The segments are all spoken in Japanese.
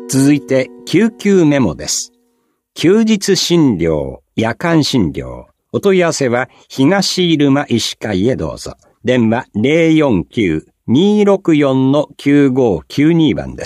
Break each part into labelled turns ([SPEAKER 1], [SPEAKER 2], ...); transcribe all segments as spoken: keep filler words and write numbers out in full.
[SPEAKER 1] 続いて救急メモです。休日診療、夜間診療。お問い合わせは東入間医師会へどうぞ。電話 ゼロよんきゅう にーろくよん きゅうごきゅうに 番です。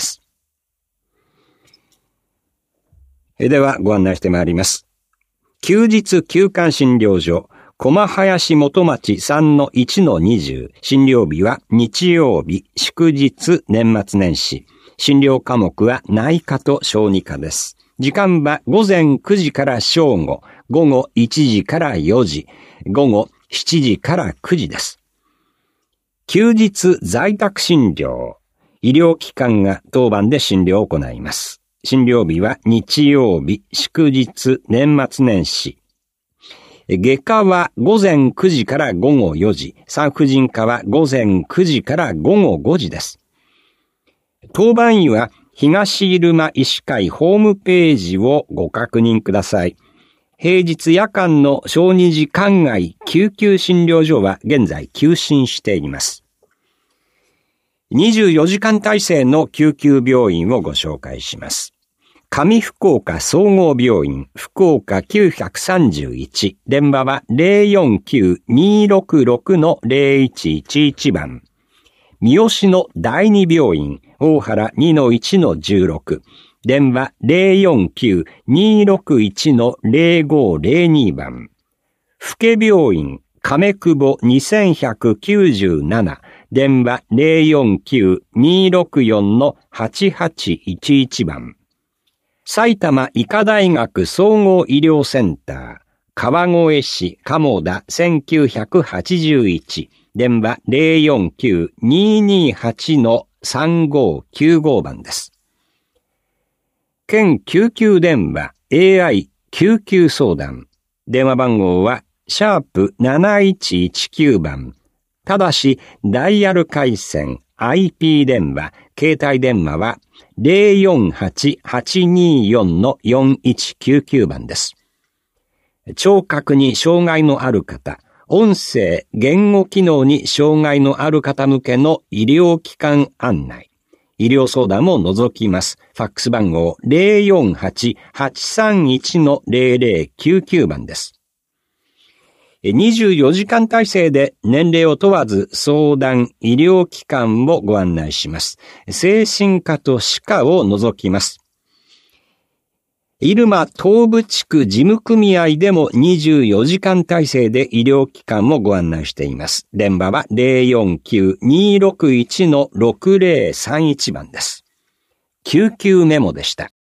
[SPEAKER 1] ではご案内してまいります。休日休館診療所、駒林元町 さんのいちのにじゅう。診療日は日曜日、祝日、年末年始。診療科目は内科と小児科です。時間は午前くじから正午、午後いちじからよじ、午後しちじからくじです。休日在宅診療。医療機関が当番で診療を行います。診療日は日曜日、祝日、年末年始。外科は午前くじから午後よじ、産婦人科は午前くじから午後ごじです。当番医は東入間医師会ホームページをご確認ください。平日夜間の小児時間外救急診療所は現在休診しています。にじゅうよじかん体制の救急病院をご紹介します。上福岡総合病院、福岡きゅうさんいち、電話は ゼロよんきゅう にーろくろく ゼロいちいちいち 番。三好の第二病院、大原 にのいちのじゅうろく、電話 ゼロよんきゅう にーろくいち ゼロごゼロに 番。府家病院、亀久保にせんひゃくきゅうじゅうなな、電話 ゼロよんきゅう にーろくよん はちはちいちいち 番。埼玉医科大学総合医療センター、川越市鴨田せんきゅうひゃくはちじゅういち、電話 ゼロよんきゅう にーにーはち さんごきゅうご 番です。県救急電話 エーアイ 救急相談。電話番号はシャープなないちいちきゅう 番。ただし、ダイヤル回線、アイピー 電話、携帯電話はゼロよんはち はちにーよん よんいちきゅうきゅう 番です。聴覚に障害のある方、音声、言語機能に障害のある方向けの医療機関案内。医療相談も除きます。ファックス番号 ゼロよんはち はちさんいち ゼロゼロきゅうきゅう 番です。にじゅうよじかん体制で年齢を問わず相談、医療機関をご案内します。精神科と歯科を除きます。入間東部地区事務組合でもにじゅうよじかん体制で医療機関をご案内しています。電話はゼロよんきゅう にーろくいち ろくゼロさんいち 番です。救急メモでした。